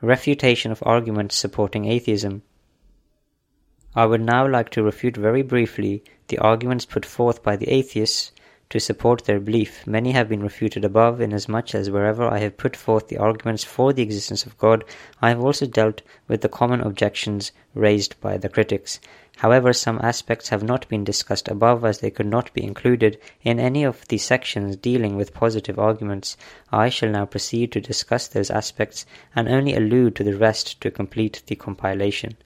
Refutation of arguments supporting atheism. I would now like to refute very briefly the arguments put forth by the atheists to support their belief. Many have been refuted above, inasmuch as wherever I have put forth the arguments for the existence of God, I have also dealt with the common objections raised by the critics. However, some aspects have not been discussed above, as they could not be included in any of the sections dealing with positive arguments. I shall now proceed to discuss those aspects and only allude to the rest to complete the compilation.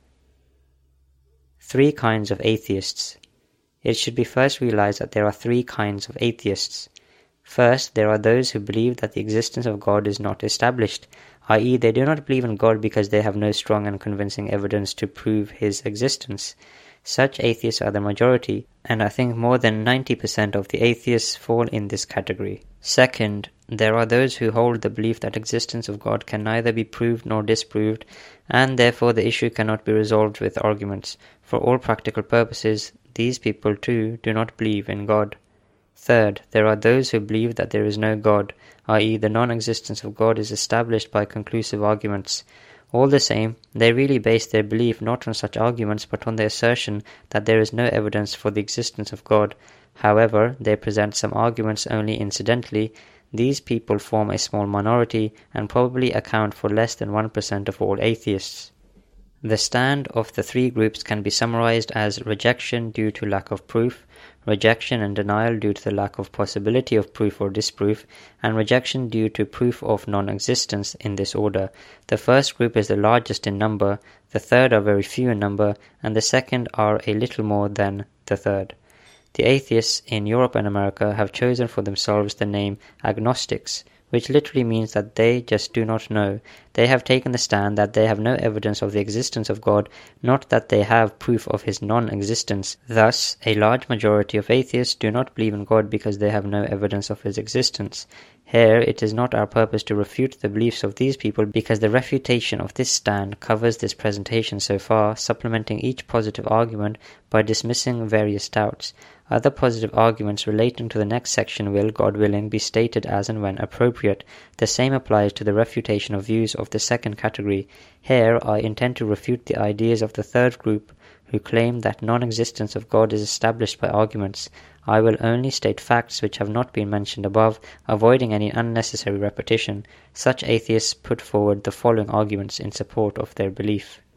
3 kinds of atheists. It should be first realized that there are 3 kinds of atheists. First, there are those who believe that the existence of God is not established, i.e. they do not believe in God because they have no strong and convincing evidence to prove his existence. Such atheists are the majority, and I think more than 90% of the atheists fall in this category. Second, there are those who hold the belief that existence of God can neither be proved nor disproved, and therefore the issue cannot be resolved with arguments. For all practical purposes, these people too do not believe in God. Third, there are those who believe that there is no God, i.e. the non-existence of God is established by conclusive arguments. All the same, they really base their belief not on such arguments but on the assertion that there is no evidence for the existence of God. However, they present some arguments only incidentally. These people form a small minority and probably account for less than 1% of all atheists. The stand of the 3 groups can be summarized as rejection due to lack of proof, rejection and denial due to the lack of possibility of proof or disproof, and rejection due to proof of non-existence in this order. The first group is the largest in number, the third are very few in number, and the second are a little more than the third. The atheists in Europe and America have chosen for themselves the name agnostics, which literally means that they just do not know. They have taken the stand that they have no evidence of the existence of God, not that they have proof of his non-existence. Thus, a large majority of atheists do not believe in God because they have no evidence of his existence. Here, it is not our purpose to refute the beliefs of these people, because the refutation of this stand covers this presentation so far, supplementing each positive argument by dismissing various doubts. Other positive arguments relating to the next section will, God willing, be stated as and when appropriate. The same applies to the refutation of views of the second category. Here, I intend to refute the ideas of the third group, who claim that non-existence of God is established by arguments. I will only state facts which have not been mentioned above, avoiding any unnecessary repetition. Such atheists put forward the following arguments in support of their belief.